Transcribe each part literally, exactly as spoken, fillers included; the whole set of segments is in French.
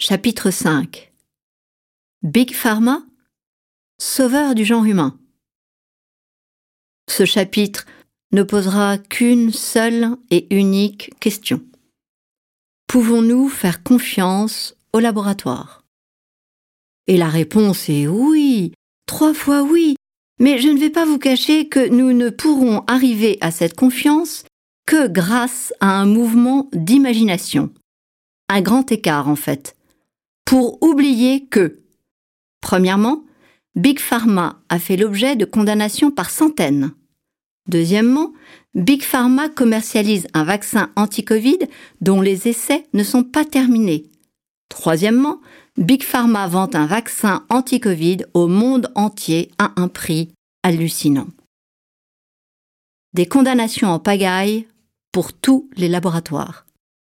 Chapitre cinq. Big Pharma, sauveur du genre humain. Ce chapitre ne posera qu'une seule et unique question. Pouvons-nous faire confiance au laboratoire ? Et la réponse est oui, trois fois oui, mais je ne vais pas vous cacher que nous ne pourrons arriver à cette confiance que grâce à un mouvement d'imagination. Un grand écart en fait. Pour oublier que, premièrement, Big Pharma a fait l'objet de condamnations par centaines. Deuxièmement, Big Pharma commercialise un vaccin anti-Covid dont les essais ne sont pas terminés. Troisièmement, Big Pharma vend un vaccin anti-Covid au monde entier à un prix hallucinant. Des condamnations en pagaille pour tous les laboratoires.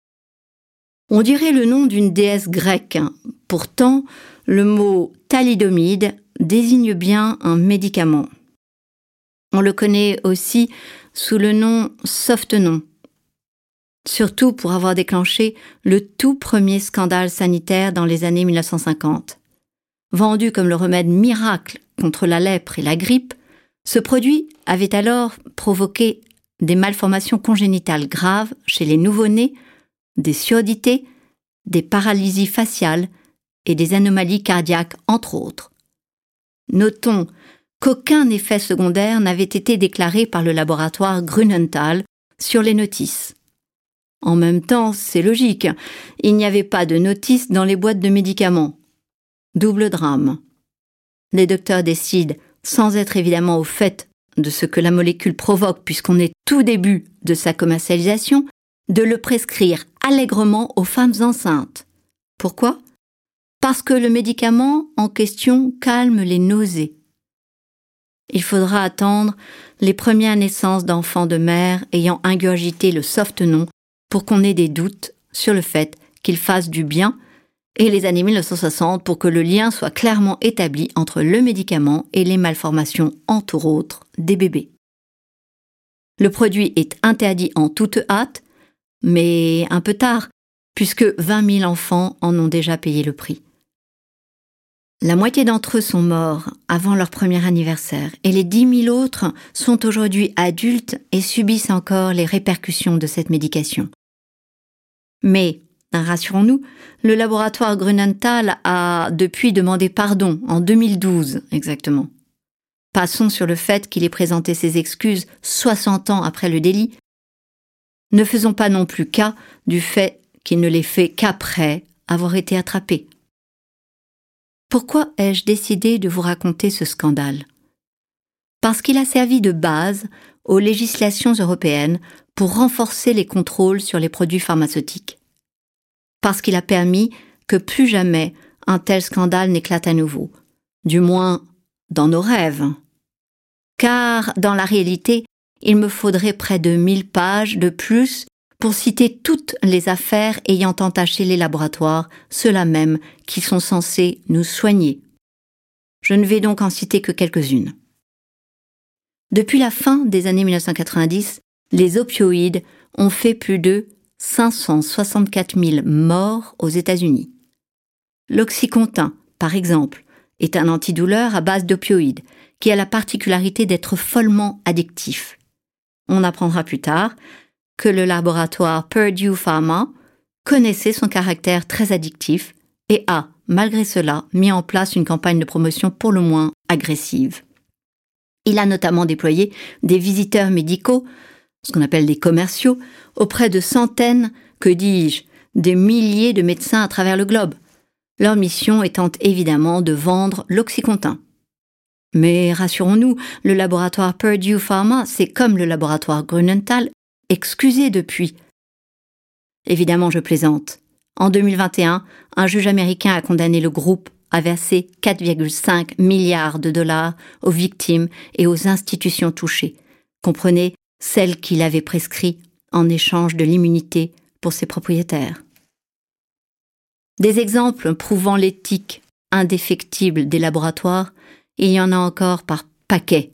On dirait le nom d'une déesse grecque. Pourtant, le mot thalidomide désigne bien un médicament. On le connaît aussi sous le nom Softenon, surtout pour avoir déclenché le tout premier scandale sanitaire dans les années mille neuf cent cinquante. Vendu comme le remède miracle contre la lèpre et la grippe, ce produit avait alors provoqué des malformations congénitales graves chez les nouveau-nés, des surdité, des paralysies faciales et des anomalies cardiaques, entre autres. Notons qu'aucun effet secondaire n'avait été déclaré par le laboratoire Grünenthal sur les notices. En même temps, c'est logique, il n'y avait pas de notice dans les boîtes de médicaments. Double drame. Les docteurs décident, sans être évidemment au fait de ce que la molécule provoque puisqu'on est tout début de sa commercialisation, de le prescrire allègrement aux femmes enceintes. Pourquoi ? Parce que le médicament en question calme les nausées. Il faudra attendre les premières naissances d'enfants de mères ayant ingurgité le Softenon pour qu'on ait des doutes sur le fait qu'il fasse du bien et les années mille neuf cent soixante pour que le lien soit clairement établi entre le médicament et les malformations, entre autres, des bébés. Le produit est interdit en toute hâte, mais un peu tard, puisque vingt mille enfants en ont déjà payé le prix. La moitié d'entre eux sont morts avant leur premier anniversaire et les dix mille autres sont aujourd'hui adultes et subissent encore les répercussions de cette médication. Mais, rassurons-nous, le laboratoire Grünenthal a depuis demandé pardon, en deux mille douze exactement. Passons sur le fait qu'il ait présenté ses excuses soixante ans après le délit. Ne faisons pas non plus cas du fait qu'il ne l'ait fait qu'après avoir été attrapé. Pourquoi ai-je décidé de vous raconter ce scandale ? Parce qu'il a servi de base aux législations européennes pour renforcer les contrôles sur les produits pharmaceutiques. Parce qu'il a permis que plus jamais un tel scandale n'éclate à nouveau, du moins dans nos rêves. Car, dans la réalité, il me faudrait près de mille pages de plus pour citer toutes les affaires ayant entaché les laboratoires, ceux-là même qui sont censés nous soigner. Je ne vais donc en citer que quelques-unes. Depuis la fin des années mille neuf cent quatre-vingt-dix, les opioïdes ont fait plus de cinq cent soixante-quatre mille morts aux États-Unis. L'Oxycontin, par exemple, est un antidouleur à base d'opioïdes qui a la particularité d'être follement addictif. On apprendra plus tard que le laboratoire Purdue Pharma connaissait son caractère très addictif et a, malgré cela, mis en place une campagne de promotion pour le moins agressive. Il a notamment déployé des visiteurs médicaux, ce qu'on appelle des commerciaux, auprès de centaines, que dis-je, des milliers de médecins à travers le globe, leur mission étant évidemment de vendre l'Oxycontin. Mais rassurons-nous, le laboratoire Purdue Pharma, c'est comme le laboratoire Grünenthal, excusé depuis. Évidemment, je plaisante. En deux mille vingt et un, un juge américain a condamné le groupe à verser quatre virgule cinq milliards de dollars aux victimes et aux institutions touchées. Comprenez, celles qu'il avait prescrites en échange de l'immunité pour ses propriétaires. Des exemples prouvant l'éthique indéfectible des laboratoires, il y en a encore par paquet.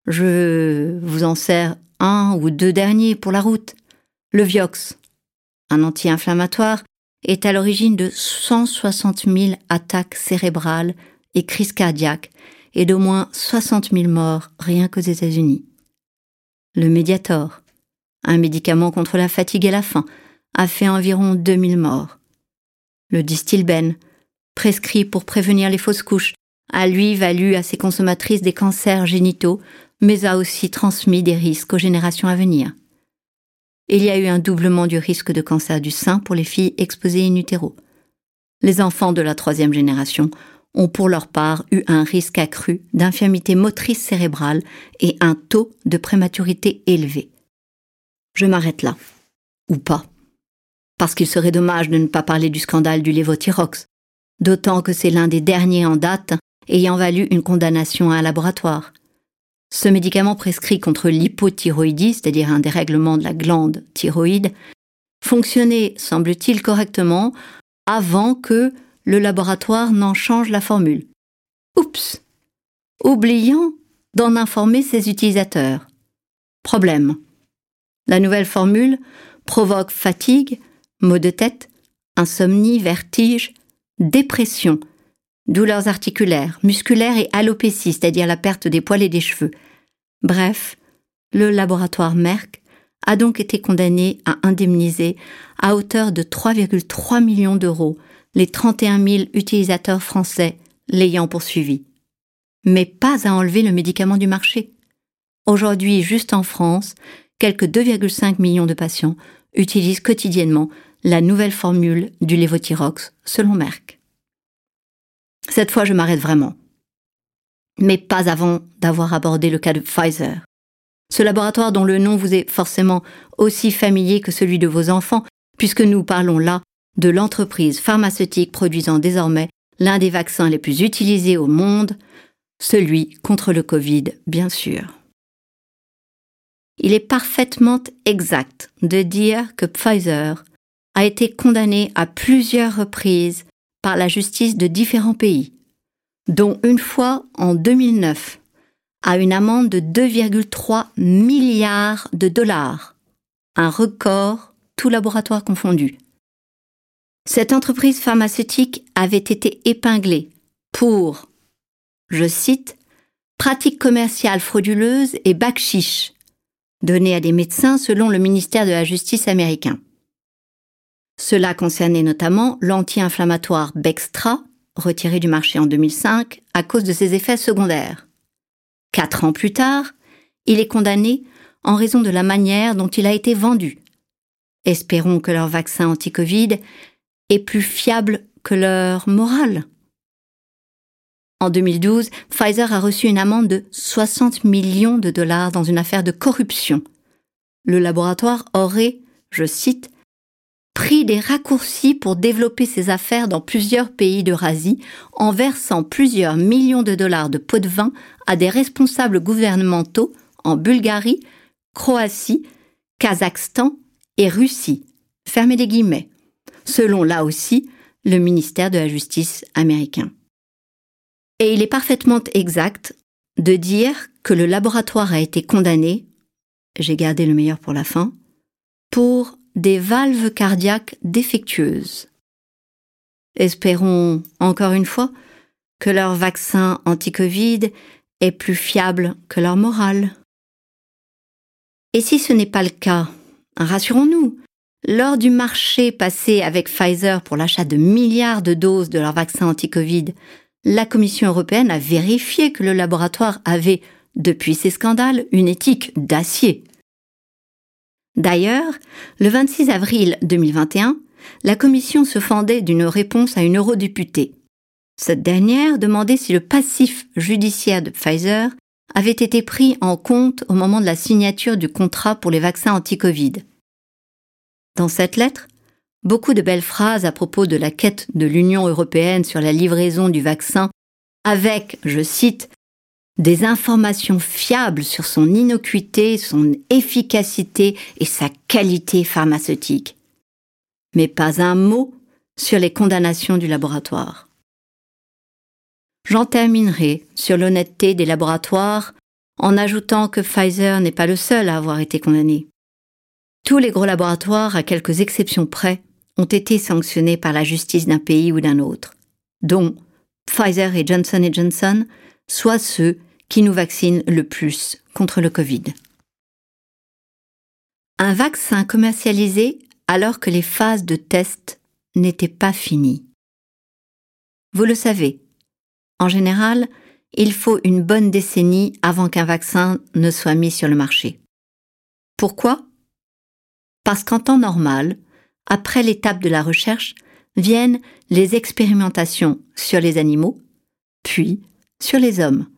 Je vous en sers un ou deux derniers pour la route. Le Vioxx, un anti-inflammatoire, est à l'origine de cent soixante mille attaques cérébrales et crises cardiaques et d'au moins soixante mille morts rien qu'aux États-Unis. Le Mediator, un médicament contre la fatigue et la faim, a fait environ deux mille morts. Le Distilben, prescrit pour prévenir les fausses couches, a lui valu à ses consommatrices des cancers génitaux, mais a aussi transmis des risques aux générations à venir. Il y a eu un doublement du risque de cancer du sein pour les filles exposées in utero. Les enfants de la troisième génération ont pour leur part eu un risque accru d'infirmité motrice cérébrale et un taux de prématurité élevé. Je m'arrête là. Ou pas. Parce qu'il serait dommage de ne pas parler du scandale du Levothyrox, d'autant que c'est l'un des derniers en date ayant valu une condamnation à un laboratoire. Ce médicament prescrit contre l'hypothyroïdie, c'est-à-dire un dérèglement de la glande thyroïde, fonctionnait, semble-t-il, correctement avant que le laboratoire n'en change la formule. Oups! Oubliant d'en informer ses utilisateurs. Problème. La nouvelle formule provoque fatigue, maux de tête, insomnie, vertige, dépression, douleurs articulaires, musculaires et alopécie, c'est-à-dire la perte des poils et des cheveux. Bref, le laboratoire Merck a donc été condamné à indemniser à hauteur de trois virgule trois millions d'euros les trente et un mille utilisateurs français l'ayant poursuivi. Mais pas à enlever le médicament du marché. Aujourd'hui, juste en France, quelques deux virgule cinq millions de patients utilisent quotidiennement la nouvelle formule du Levothyrox, selon Merck. Cette fois, je m'arrête vraiment. Mais pas avant d'avoir abordé le cas de Pfizer. Ce laboratoire dont le nom vous est forcément aussi familier que celui de vos enfants, puisque nous parlons là de l'entreprise pharmaceutique produisant désormais l'un des vaccins les plus utilisés au monde, celui contre le Covid, bien sûr. Il est parfaitement exact de dire que Pfizer a été condamné à plusieurs reprises par la justice de différents pays, dont une fois en deux mille neuf, à une amende de deux virgule trois milliards de dollars, un record, tout laboratoire confondu. Cette entreprise pharmaceutique avait été épinglée pour, je cite, « pratiques commerciales frauduleuses et bakchiches » donnés à des médecins selon le ministère de la Justice américain. Cela concernait notamment l'anti-inflammatoire Bextra, retiré du marché en deux mille cinq à cause de ses effets secondaires. Quatre ans plus tard, il est condamné en raison de la manière dont il a été vendu. Espérons que leur vaccin anti-Covid est plus fiable que leur morale. En deux mille douze, Pfizer a reçu une amende de soixante millions de dollars dans une affaire de corruption. Le laboratoire aurait, je cite, pris des raccourcis pour développer ses affaires dans plusieurs pays d'Eurasie en versant plusieurs millions de dollars de pots de vin à des responsables gouvernementaux en Bulgarie, Croatie, Kazakhstan et Russie. Fermez les guillemets. Selon là aussi le ministère de la Justice américain. Et il est parfaitement exact de dire que le laboratoire a été condamné, j'ai gardé le meilleur pour la fin, pour des valves cardiaques défectueuses. Espérons, encore une fois, que leur vaccin anti-Covid est plus fiable que leur morale. Et si ce n'est pas le cas, rassurons-nous, lors du marché passé avec Pfizer pour l'achat de milliards de doses de leur vaccin anti-Covid, la Commission européenne a vérifié que le laboratoire avait, depuis ces scandales, une éthique d'acier. D'ailleurs, le vingt-six avril deux mille vingt et un, la Commission se fendait d'une réponse à une eurodéputée. Cette dernière demandait si le passif judiciaire de Pfizer avait été pris en compte au moment de la signature du contrat pour les vaccins anti-Covid. Dans cette lettre, beaucoup de belles phrases à propos de la quête de l'Union européenne sur la livraison du vaccin avec, je cite, des informations fiables sur son innocuité, son efficacité et sa qualité pharmaceutique. Mais pas un mot sur les condamnations du laboratoire. J'en terminerai sur l'honnêteté des laboratoires en ajoutant que Pfizer n'est pas le seul à avoir été condamné. Tous les gros laboratoires, à quelques exceptions près, ont été sanctionnés par la justice d'un pays ou d'un autre, dont Pfizer et Johnson and Johnson, soit ceux qui nous vaccinent le plus contre le Covid. Un vaccin commercialisé alors que les phases de test n'étaient pas finies. Vous le savez, en général, il faut une bonne décennie avant qu'un vaccin ne soit mis sur le marché. Pourquoi ? Parce qu'en temps normal, après l'étape de la recherche, viennent les expérimentations sur les animaux, puis sur les hommes.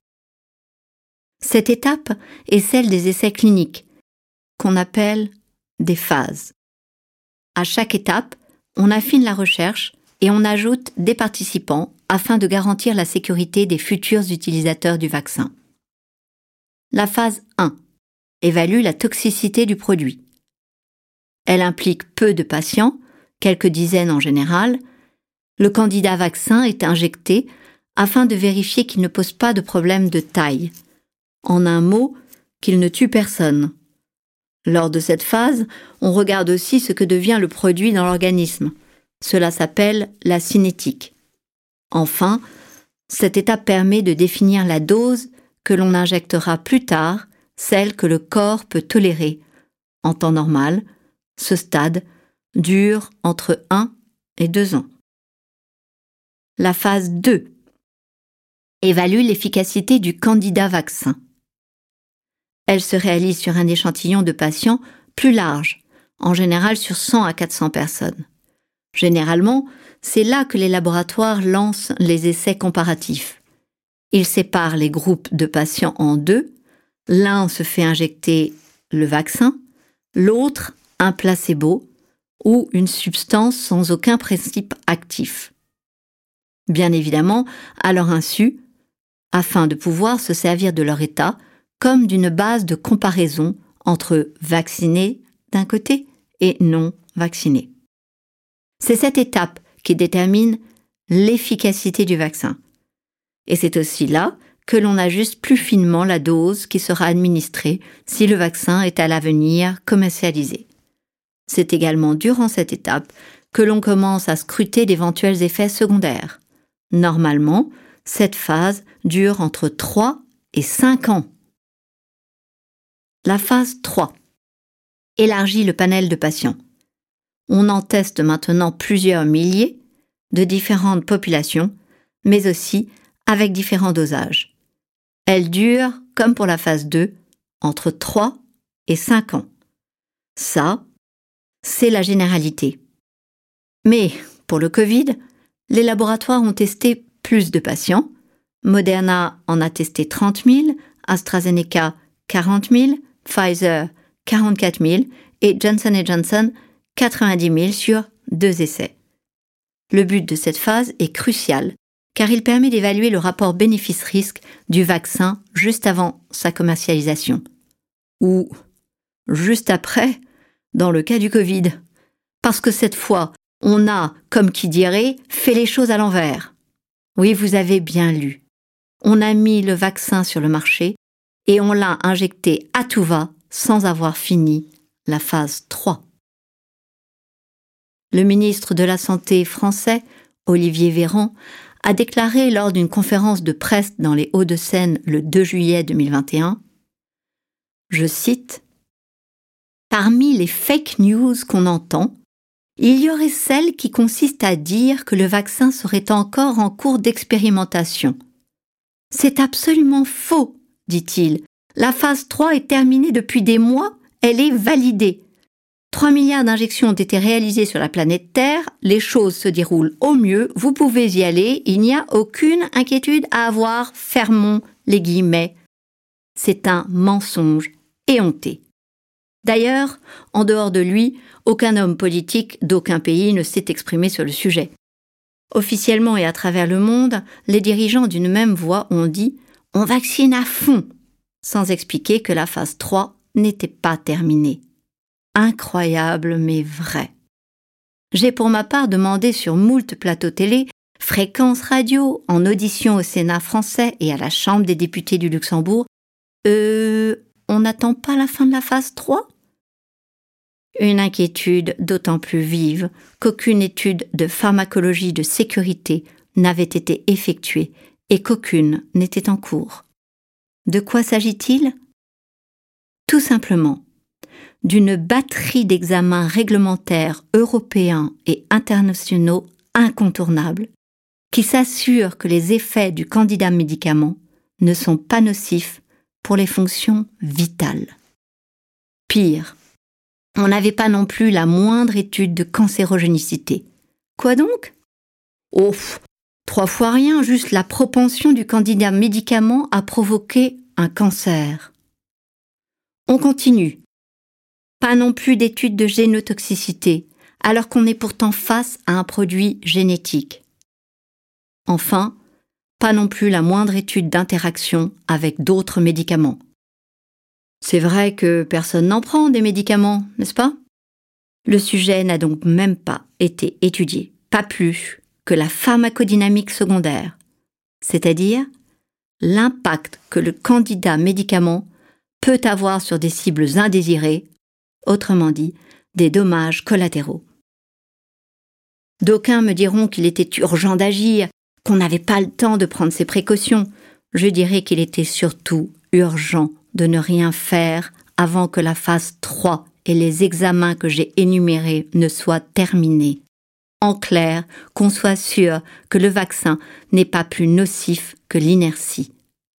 Cette étape est celle des essais cliniques, qu'on appelle des phases. À chaque étape, on affine la recherche et on ajoute des participants afin de garantir la sécurité des futurs utilisateurs du vaccin. La phase un évalue la toxicité du produit. Elle implique peu de patients, quelques dizaines en général. Le candidat vaccin est injecté afin de vérifier qu'il ne pose pas de problème de taille. En un mot, qu'il ne tue personne. Lors de cette phase, on regarde aussi ce que devient le produit dans l'organisme. Cela s'appelle la cinétique. Enfin, cette étape permet de définir la dose que l'on injectera plus tard, celle que le corps peut tolérer. En temps normal, ce stade dure entre un et deux ans. La phase deux évalue l'efficacité du candidat vaccin. Elle se réalise sur un échantillon de patients plus large, en général sur cent à quatre cents personnes. Généralement, c'est là que les laboratoires lancent les essais comparatifs. Ils séparent les groupes de patients en deux. L'un se fait injecter le vaccin, l'autre un placebo ou une substance sans aucun principe actif. Bien évidemment, à leur insu, afin de pouvoir se servir de leur état comme d'une base de comparaison entre vaccinés d'un côté et non vaccinés. C'est cette étape qui détermine l'efficacité du vaccin. Et c'est aussi là que l'on ajuste plus finement la dose qui sera administrée si le vaccin est à l'avenir commercialisé. C'est également durant cette étape que l'on commence à scruter d'éventuels effets secondaires. Normalement, cette phase dure entre trois et cinq ans. La phase trois élargit le panel de patients. On en teste maintenant plusieurs milliers de différentes populations, mais aussi avec différents dosages. Elle dure, comme pour la phase deux, entre trois et cinq ans. Ça, c'est la généralité. Mais pour le Covid, les laboratoires ont testé plus de patients. Moderna en a testé trente mille, AstraZeneca quarante mille, Pfizer quarante-quatre mille et Johnson and Johnson quatre-vingt-dix mille sur deux essais. Le but de cette phase est crucial car il permet d'évaluer le rapport bénéfice-risque du vaccin juste avant sa commercialisation. Ou juste après, dans le cas du Covid. Parce que cette fois, on a, comme qui dirait, fait les choses à l'envers. Oui, vous avez bien lu. On a mis le vaccin sur le marché et on l'a injecté à tout va sans avoir fini la phase trois. Le ministre de la Santé français, Olivier Véran, a déclaré lors d'une conférence de presse dans les Hauts-de-Seine le deux juillet deux mille vingt et un, je cite, « Parmi les fake news qu'on entend, il y aurait celle qui consiste à dire que le vaccin serait encore en cours d'expérimentation. C'est absolument faux, dit-il. La phase trois est terminée depuis des mois, elle est validée. trois milliards d'injections ont été réalisées sur la planète Terre, les choses se déroulent au mieux, vous pouvez y aller, il n'y a aucune inquiétude à avoir, fermons les guillemets. C'est un mensonge éhonté. D'ailleurs, en dehors de lui, aucun homme politique d'aucun pays ne s'est exprimé sur le sujet. Officiellement et à travers le monde, les dirigeants d'une même voix ont dit « on vaccine à fond », sans expliquer que la phase trois n'était pas terminée. Incroyable mais vrai. J'ai pour ma part demandé sur moult plateaux télé, fréquences radio, en audition au Sénat français et à la Chambre des députés du Luxembourg, « Euh, on n'attend pas la fin de la phase trois ?» Une inquiétude d'autant plus vive qu'aucune étude de pharmacologie de sécurité n'avait été effectuée et qu'aucune n'était en cours. De quoi s'agit-il ? Tout simplement d'une batterie d'examens réglementaires européens et internationaux incontournables qui s'assurent que les effets du candidat médicament ne sont pas nocifs pour les fonctions vitales. Pire, on n'avait pas non plus la moindre étude de cancérogénicité. Quoi donc ? Oh, trois fois rien, juste la propension du candidat médicament à provoquer un cancer. On continue. Pas non plus d'études de génotoxicité, alors qu'on est pourtant face à un produit génétique. Enfin, pas non plus la moindre étude d'interaction avec d'autres médicaments. C'est vrai que personne n'en prend des médicaments, n'est-ce pas ? Le sujet n'a donc même pas été étudié, pas plus que la pharmacodynamique secondaire, c'est-à-dire l'impact que le candidat médicament peut avoir sur des cibles indésirées, autrement dit, des dommages collatéraux. D'aucuns me diront qu'il était urgent d'agir, qu'on n'avait pas le temps de prendre ses précautions. Je dirais qu'il était surtout urgent de ne rien faire avant que la phase trois et les examens que j'ai énumérés ne soient terminés. En clair, qu'on soit sûr que le vaccin n'est pas plus nocif que l'inertie.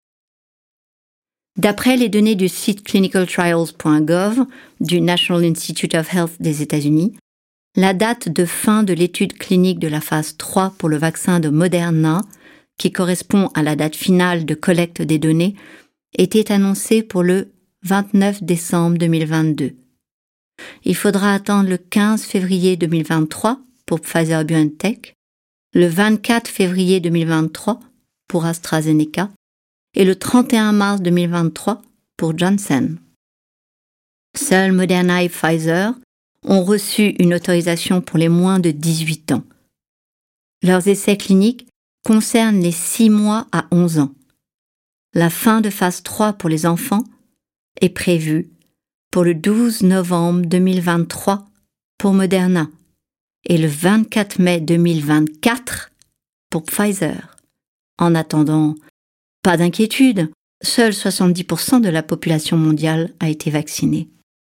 D'après les données du site clinical trials point gov du National Institute of Health des États-Unis, la date de fin de l'étude clinique de la phase trois pour le vaccin de Moderna, qui correspond à la date finale de collecte des données, était annoncée pour le vingt-neuf décembre deux mille vingt-deux. Il faudra attendre le quinze février deux mille vingt-trois pour Pfizer-BioNTech, le vingt-quatre février deux mille vingt-trois pour AstraZeneca et le trente et un mars deux mille vingt-trois pour Janssen. Seuls Moderna et Pfizer ont reçu une autorisation pour les moins de dix-huit ans. Leurs essais cliniques concernent les six mois à onze ans. La fin de phase trois pour les enfants est prévue pour le douze novembre deux mille vingt-trois pour Moderna et le vingt-quatre mai deux mille vingt-quatre pour Pfizer. En attendant, pas d'inquiétude, seuls soixante-dix pour cent de la population mondiale a été vaccinée.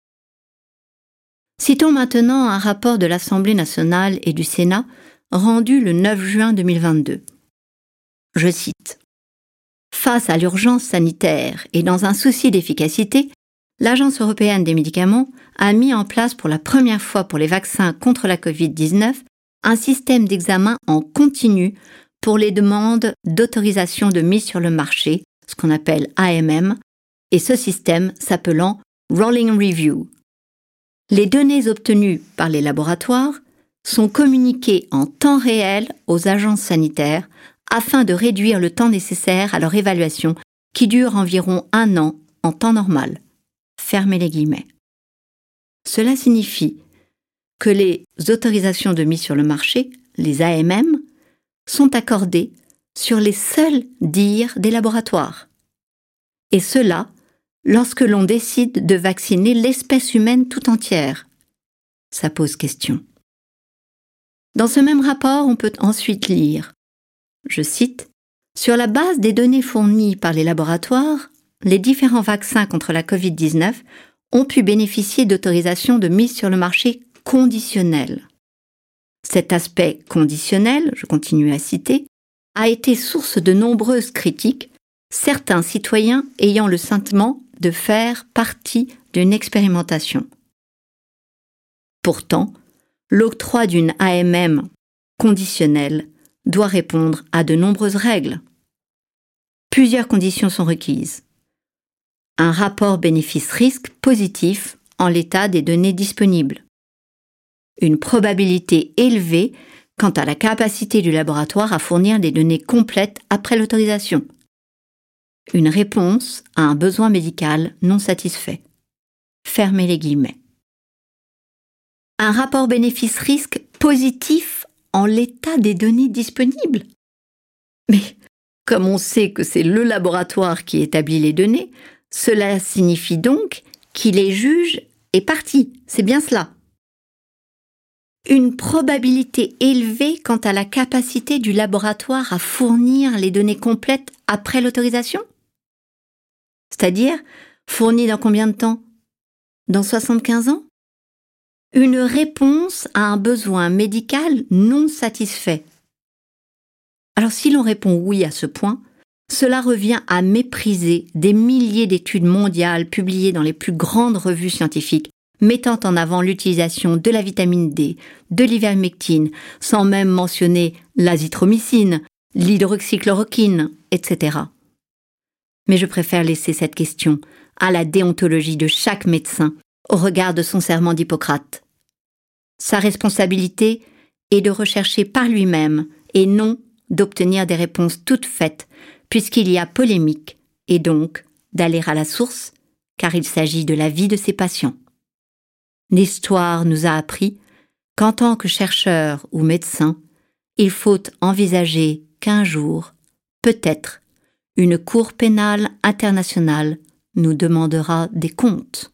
Citons maintenant un rapport de l'Assemblée nationale et du Sénat rendu le neuf juin deux mille vingt-deux. Je cite. Face à l'urgence sanitaire et dans un souci d'efficacité, l'Agence européenne des médicaments a mis en place pour la première fois pour les vaccins contre la covid dix-neuf un système d'examen en continu pour les demandes d'autorisation de mise sur le marché, ce qu'on appelle A M M, et ce système s'appelant Rolling Review. Les données obtenues par les laboratoires sont communiquées en temps réel aux agences sanitaires afin de réduire le temps nécessaire à leur évaluation qui dure environ un an en temps normal. Fermez les guillemets. Cela signifie que les autorisations de mise sur le marché, les A M M, sont accordées sur les seuls dires des laboratoires. Et cela lorsque l'on décide de vacciner l'espèce humaine tout entière. Ça pose question. Dans ce même rapport, on peut ensuite lire, je cite, « Sur la base des données fournies par les laboratoires, les différents vaccins contre la covid dix-neuf ont pu bénéficier d'autorisations de mise sur le marché conditionnelles. Cet aspect conditionnel, je continue à citer, a été source de nombreuses critiques, certains citoyens ayant le sentiment de faire partie d'une expérimentation. Pourtant, l'octroi d'une A M M conditionnelle doit répondre à de nombreuses règles. Plusieurs conditions sont requises. Un rapport bénéfice-risque positif en l'état des données disponibles. Une probabilité élevée quant à la capacité du laboratoire à fournir des données complètes après l'autorisation. Une réponse à un besoin médical non satisfait. Fermez les guillemets. Un rapport bénéfice-risque positif en l'état des données disponibles. Mais comme on sait que c'est le laboratoire qui établit les données, cela signifie donc qu'il les juge et partie. C'est bien cela. une probabilité élevée quant à la capacité du laboratoire à fournir les données complètes après l'autorisation? C'est-à-dire, fournies dans combien de temps? Dans soixante-quinze ans? Une réponse à un besoin médical non satisfait. Alors si l'on répond oui à ce point, cela revient à mépriser des milliers d'études mondiales publiées dans les plus grandes revues scientifiques, mettant en avant l'utilisation de la vitamine D, de l'ivermectine, sans même mentionner l'azithromycine, l'hydroxychloroquine, et cetera. Mais je préfère laisser cette question à la déontologie de chaque médecin au regard de son serment d'Hippocrate. Sa responsabilité est de rechercher par lui-même et non d'obtenir des réponses toutes faites, puisqu'il y a polémique, et donc d'aller à la source, car il s'agit de la vie de ses patients. L'histoire nous a appris qu'en tant que chercheur ou médecin, il faut envisager qu'un jour, peut-être, une cour pénale internationale nous demandera des comptes.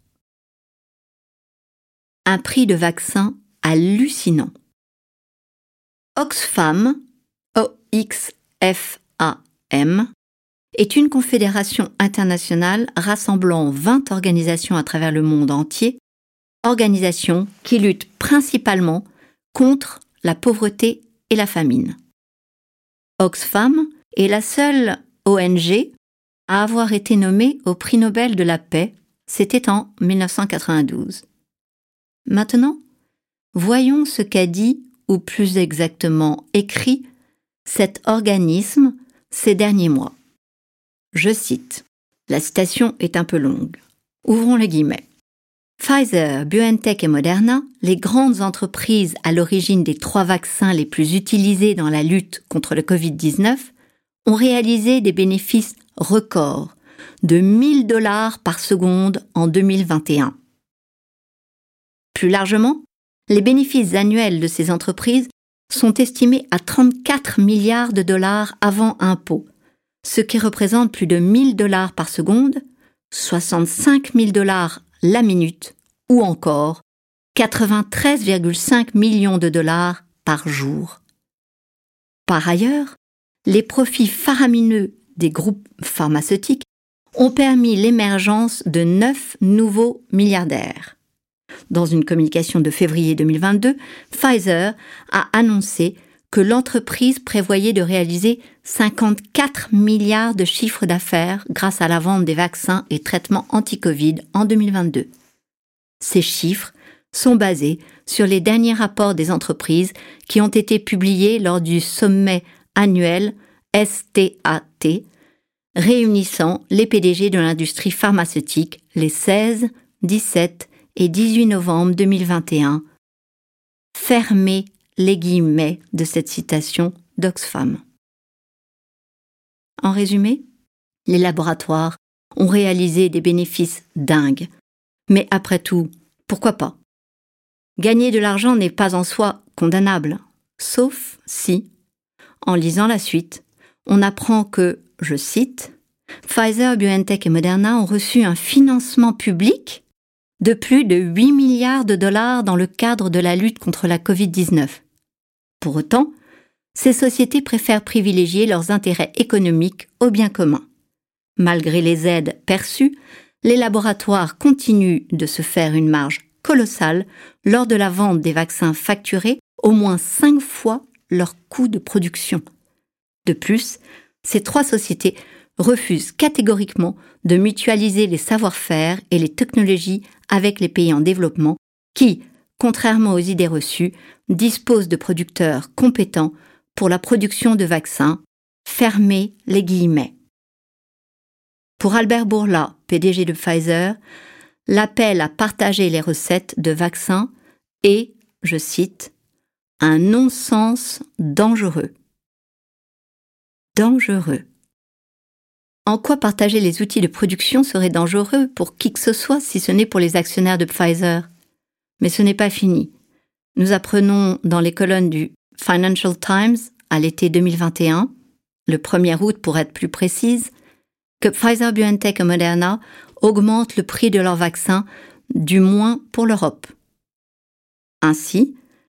Un prix de vaccin hallucinant. Oxfam, O X F A M, est une confédération internationale rassemblant vingt organisations à travers le monde entier, organisations qui luttent principalement contre la pauvreté et la famine. Oxfam est la seule O N G à avoir été nommée au prix Nobel de la paix, c'était en dix-neuf cent quatre-vingt-douze. Maintenant, voyons ce qu'a dit, ou plus exactement écrit, cet organisme ces derniers mois. Je cite, la citation est un peu longue. Ouvrons les guillemets. Pfizer, BioNTech et Moderna, les grandes entreprises à l'origine des trois vaccins les plus utilisés dans la lutte contre le covid dix-neuf, ont réalisé des bénéfices records de mille dollars par seconde en deux mille vingt et un. Plus largement, les bénéfices annuels de ces entreprises sont estimés à trente-quatre milliards de dollars avant impôt, ce qui représente plus de mille dollars par seconde, soixante-cinq mille dollars la minute ou encore quatre-vingt-treize virgule cinq millions de dollars par jour. Par ailleurs, les profits faramineux des groupes pharmaceutiques ont permis l'émergence de neuf nouveaux milliardaires. Dans une communication de février deux mille vingt-deux, Pfizer a annoncé que l'entreprise prévoyait de réaliser cinquante-quatre milliards de chiffre d'affaires grâce à la vente des vaccins et traitements anti-Covid en deux mille vingt-deux. Ces chiffres sont basés sur les derniers rapports des entreprises qui ont été publiés lors du sommet annuel S T A T, réunissant les P D G de l'industrie pharmaceutique les seize, dix-sept et dix-huit novembre deux mille vingt et un. Fermez les guillemets de cette citation d'Oxfam. En résumé, les laboratoires ont réalisé des bénéfices dingues. Mais après tout, pourquoi pas? Gagner de l'argent n'est pas en soi condamnable, sauf si, en lisant la suite, on apprend que, je cite, Pfizer, BioNTech et Moderna ont reçu un financement public de plus de huit milliards de dollars dans le cadre de la lutte contre la covid dix-neuf. Pour autant, ces sociétés préfèrent privilégier leurs intérêts économiques au bien commun. Malgré les aides perçues, les laboratoires continuent de se faire une marge colossale lors de la vente des vaccins facturés au moins cinq fois leur coût de production. De plus, ces trois sociétés refusent catégoriquement de mutualiser les savoir-faire et les technologies avec les pays en développement qui, contrairement aux idées reçues, disposent de producteurs compétents pour la production de vaccins. Fermez les guillemets. Pour Albert Bourla, P D G de Pfizer, l'appel à partager les recettes de vaccins est, je cite, un non-sens dangereux. Dangereux. En quoi partager les outils de production serait dangereux pour qui que ce soit si ce n'est pour les actionnaires de Pfizer? Mais ce n'est pas fini. Nous apprenons dans les colonnes du Financial Times à l'été deux mille vingt et un, le premier août pour être plus précise, que Pfizer, BioNTech et Moderna augmentent le prix de leurs vaccins, du moins pour l'Europe. Ainsi,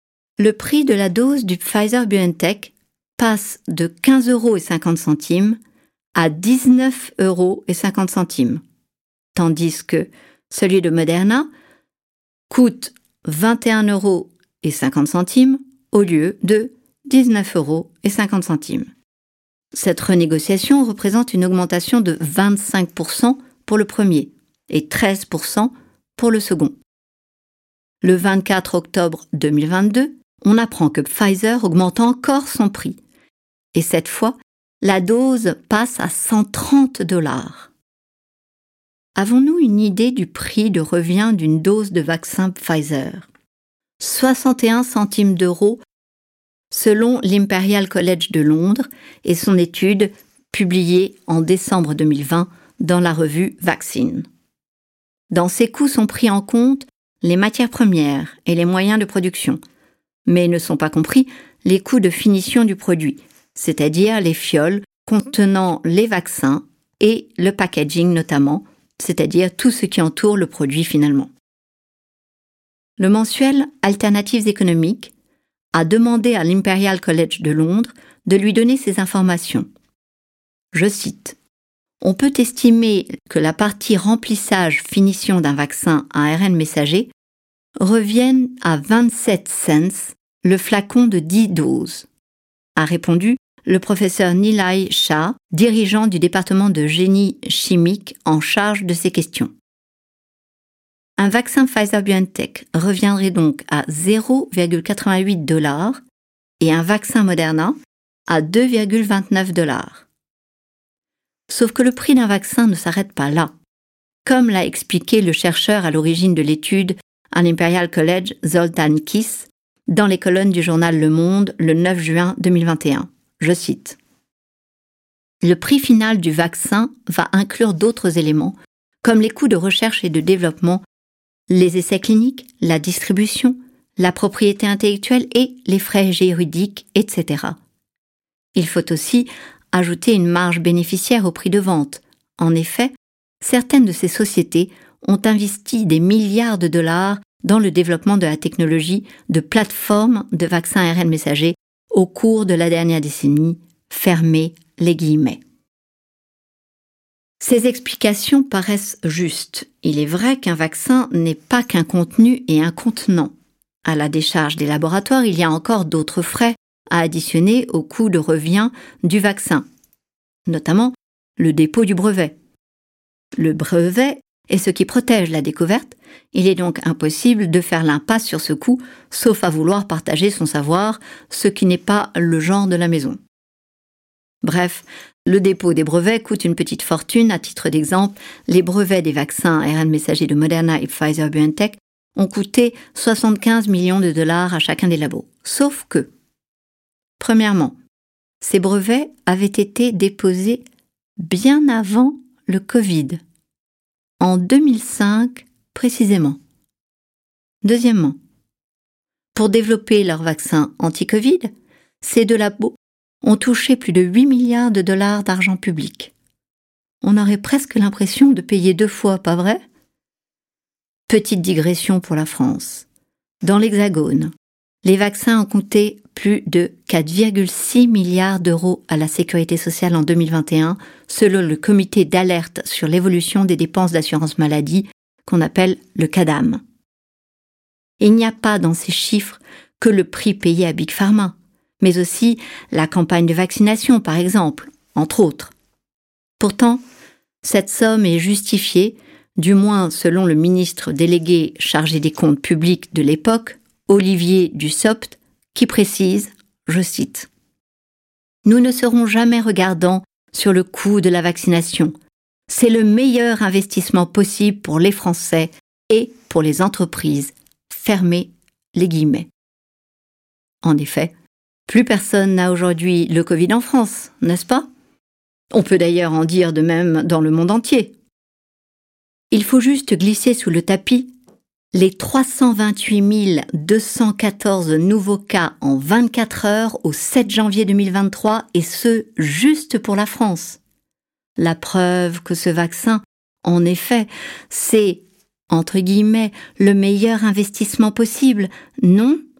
le prix de la dose du Pfizer-BioNTech passe de quinze euros cinquante à dix-neuf euros cinquante, tandis que celui de Moderna coûte vingt et un euros cinquante au lieu de dix-neuf euros cinquante. Cette renégociation représente une augmentation de vingt-cinq pour cent pour le premier et treize pour cent pour le second. Le vingt-quatre octobre deux mille vingt-deux, on apprend que Pfizer augmente encore son prix. Et cette fois, la dose passe à cent trente dollars. Avons-nous une idée du prix de revient d'une dose de vaccin Pfizer ? soixante et un centimes d'euros selon l'Imperial College de Londres et son étude publiée en décembre deux mille vingt dans la revue Vaccine. Dans ces coûts sont pris en compte les matières premières et les moyens de production, mais ne sont pas compris les coûts de finition du produit, c'est-à-dire les fioles contenant les vaccins et le packaging notamment, c'est-à-dire tout ce qui entoure le produit finalement. Le mensuel Alternatives économiques a demandé à l'Imperial College de Londres de lui donner ces informations. Je cite. On peut estimer que la partie remplissage-finition d'un vaccin à A R N messager revienne à vingt-sept cents le flacon de dix doses, a répondu le professeur Nilay Shah, dirigeant du département de génie chimique en charge de ces questions. Un vaccin Pfizer-BioNTech reviendrait donc à zéro virgule quatre-vingt-huit dollars et un vaccin Moderna à deux virgule vingt-neuf dollars. Sauf que le prix d'un vaccin ne s'arrête pas là. Comme l'a expliqué le chercheur à l'origine de l'étude à l'Imperial College, Zoltan Kiss, dans les colonnes du journal Le Monde le neuf juin deux mille vingt et un. Je cite. Le prix final du vaccin va inclure d'autres éléments, comme les coûts de recherche et de développement, les essais cliniques, la distribution, la propriété intellectuelle et les frais juridiques, et cetera. Il faut aussi ajouter une marge bénéficiaire au prix de vente. En effet, certaines de ces sociétés ont investi des milliards de dollars dans le développement de la technologie de plateformes de vaccins A R N messagers au cours de la dernière décennie, fermez les guillemets. Ces explications paraissent justes. Il est vrai qu'un vaccin n'est pas qu'un contenu et un contenant. À la décharge des laboratoires, il y a encore d'autres frais à additionner au coût de revient du vaccin, notamment le dépôt du brevet. Le brevet est ce qui protège la découverte, il est donc impossible de faire l'impasse sur ce coût, sauf à vouloir partager son savoir, ce qui n'est pas le genre de la maison. Bref, le dépôt des brevets coûte une petite fortune. À titre d'exemple, les brevets des vaccins A R N messagers de Moderna et Pfizer-BioNTech ont coûté soixante-quinze millions de dollars à chacun des labos. Sauf que, premièrement, ces brevets avaient été déposés bien avant le Covid, en deux mille cinq précisément. Deuxièmement, pour développer leur vaccin anti-Covid, ces deux labos ont touché plus de huit milliards de dollars d'argent public. On aurait presque l'impression de payer deux fois, pas vrai ? Petite digression pour la France. Dans l'Hexagone, les vaccins ont coûté plus de quatre virgule six milliards d'euros à la Sécurité sociale en deux mille vingt et un, selon le comité d'alerte sur l'évolution des dépenses d'assurance maladie, qu'on appelle le CADAM. Il n'y a pas dans ces chiffres que le prix payé à Big Pharma, mais aussi la campagne de vaccination, par exemple, entre autres. Pourtant, cette somme est justifiée, du moins selon le ministre délégué chargé des comptes publics de l'époque, Olivier Dussopt, qui précise, je cite, « Nous ne serons jamais regardants sur le coût de la vaccination. C'est le meilleur investissement possible pour les Français et pour les entreprises. » Fermez les guillemets. En effet, plus personne n'a aujourd'hui le Covid en France, n'est-ce pas ? On peut d'ailleurs en dire de même dans le monde entier. Il faut juste glisser sous le tapis les trois cent vingt-huit mille deux cent quatorze nouveaux cas en vingt-quatre heures au sept janvier deux mille vingt-trois, et ce, juste pour la France. La preuve que ce vaccin, en effet, c'est, entre guillemets, le meilleur investissement possible. Non,